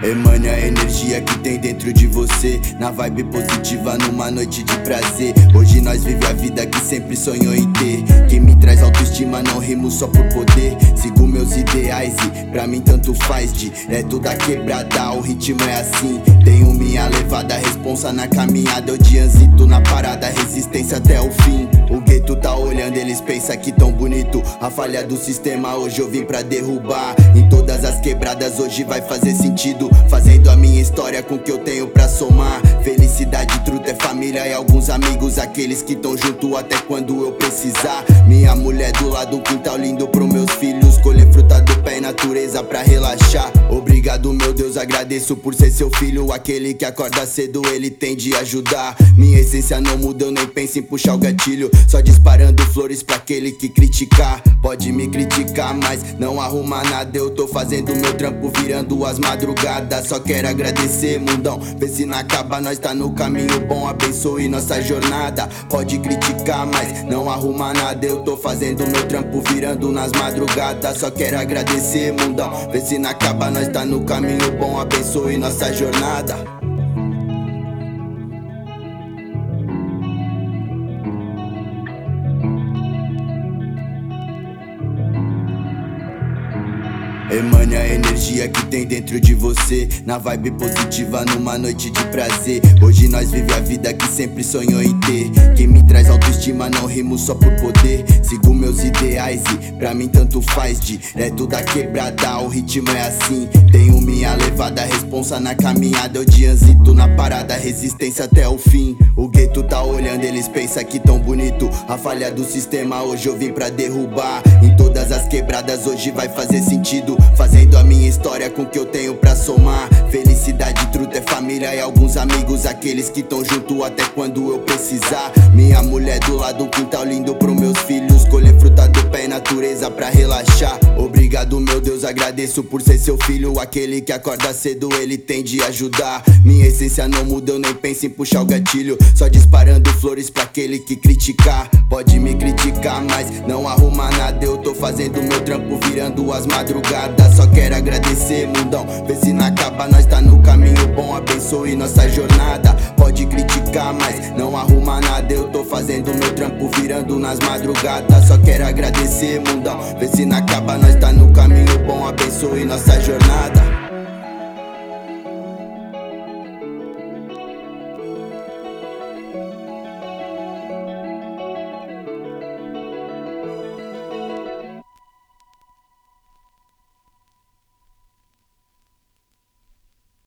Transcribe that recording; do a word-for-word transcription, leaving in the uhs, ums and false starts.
Emane a energia que tem dentro de você, na vibe positiva numa noite de prazer. Hoje nós vive a vida que sempre sonhou em ter. Quem me traz autoestima, não rimo só por poder. Sigo meus ideais e pra mim tanto faz. Direto da quebrada, o ritmo é assim. Tenho minha levada, responsa na caminhada. Eu dianzito na parada, resistência até o fim. O gueto tá olhando, eles pensam que tão bonito. A falha do sistema hoje eu vim pra derrubar. Em todas as quebradas hoje vai fazer sentido, fazendo a minha história com o que eu tenho pra somar. Felicidade, truta é família e alguns amigos, aqueles que tão junto até quando eu precisar. Minha mulher do lado, um quintal lindo pros meus filhos. Colher fruta do pé e natureza pra relaxar. Obrigado meu Deus, agradeço por ser seu filho. Aquele que acorda cedo, ele tem de ajudar. Minha essência não muda, eu nem penso em puxar o gatilho. Só disparando flores pra aquele que criticar. Pode me criticar, mas não arruma nada. Eu tô fazendo meu trampo, virando as madrugadas. Só quero agradecer, mundão, vê se não acaba. Nós tá no caminho bom, abençoe nossa jornada. Pode criticar, mas não arruma nada. Eu tô fazendo meu trampo, virando nas madrugadas. Só quero agradecer, mundão, vê se não acaba. Nós tá no caminho bom, abençoe nossa jornada. Emane a energia que tem dentro de você, na vibe positiva numa noite de prazer. Hoje nós vive a vida que sempre sonhou em ter. Quem me traz autoestima, não rimo só por poder. Sigo meus ideais e pra mim tanto faz. Direto da quebrada, o ritmo é assim. Tenho minha levada, responsa na caminhada. Eu dianzito na parada, resistência até o fim. O gueto tá olhando, eles pensam que tão bonito. A falha do sistema hoje eu vim pra derrubar. Em todas as quebradas hoje vai fazer sentido, fazendo a minha história com o que eu tenho pra somar. Felicidade, truta é família e alguns amigos, aqueles que tão junto até quando eu precisar. Minha mulher do lado, um quintal lindo pros meus filhos. Colher fruta do pé e natureza pra relaxar. Obrigado meu Deus, agradeço por ser seu filho. Aquele que acorda cedo, ele tem de ajudar. Minha essência não muda, eu nem penso em puxar o gatilho. Só disparando flores pra aquele que criticar. Pode me criticar, mas não arruma nada. Eu tô fazendo meu trampo, virando as madrugadas. Só quero agradecer, mundão, vê se não acaba. Nós tá no caminho bom, abençoe nossa jornada. Pode criticar, mas não arruma nada. Eu tô fazendo meu trampo, virando nas madrugadas. Só quero agradecer, mundão, vê se não acaba. Nós tá no caminho bom, abençoe nossa jornada.